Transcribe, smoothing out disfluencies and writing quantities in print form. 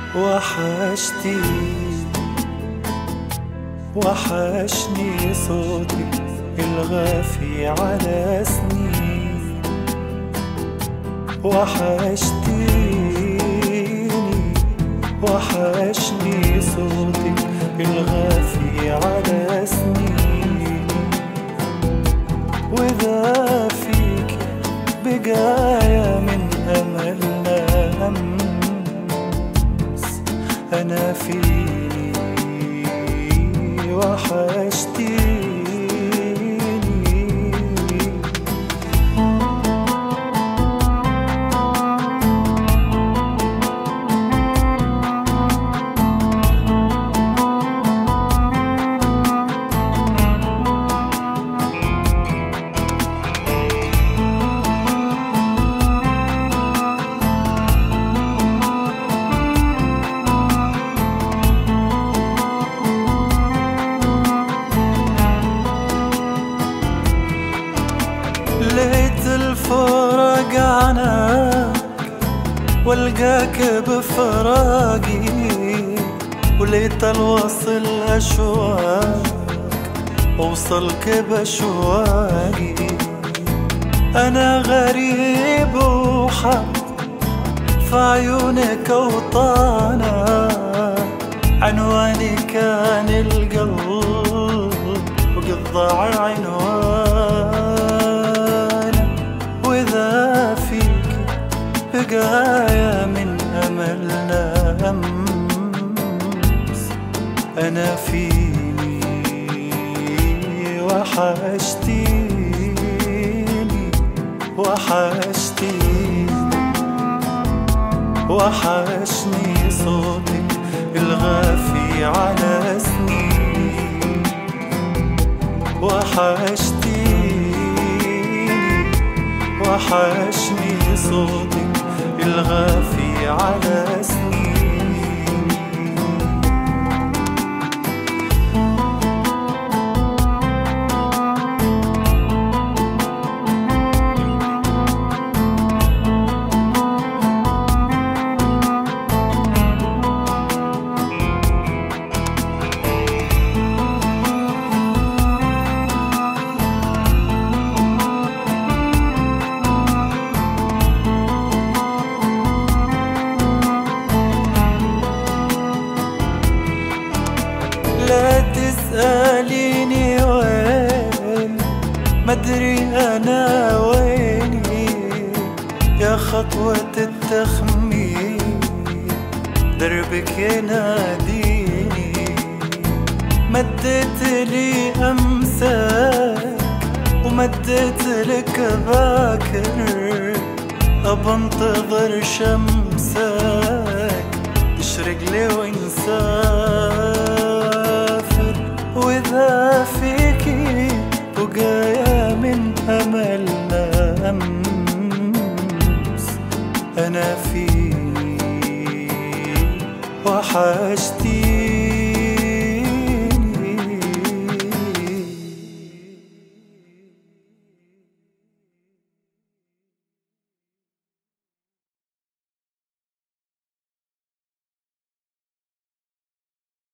وحشتي وحشني صوتك الغافي على سنين. وحشتيني وحشني صوتك الغافي على سنين. وإذا فيك بقايا من أملنا أمس أنا فيني وحشتيني. ليت الفراق عناك والقاك بفراقي، وليت الوصل أشواق أوصلك بأشواقي. أنا غريب وحب في عيونك أوطانا، عنواني كان القلب وقد ضاع عنوان. وإذا فيك بقايا من أملنا أمس أنا فيني وحشتيني وحشتيني. وحشني صوتك الغافي على سنين. وحشتيني وحشني صوتك الغافي على سنين. لا تسأليني وين، مدري أنا ويني. يا خطوة التخمين دربك يناديني. مديت لي أمساك ومديت لك باكر، أبنتظر شمسك تشرق لي ونسافر. وإذا فيكي بقايا من أملنا أمس أنا فيني وحشتي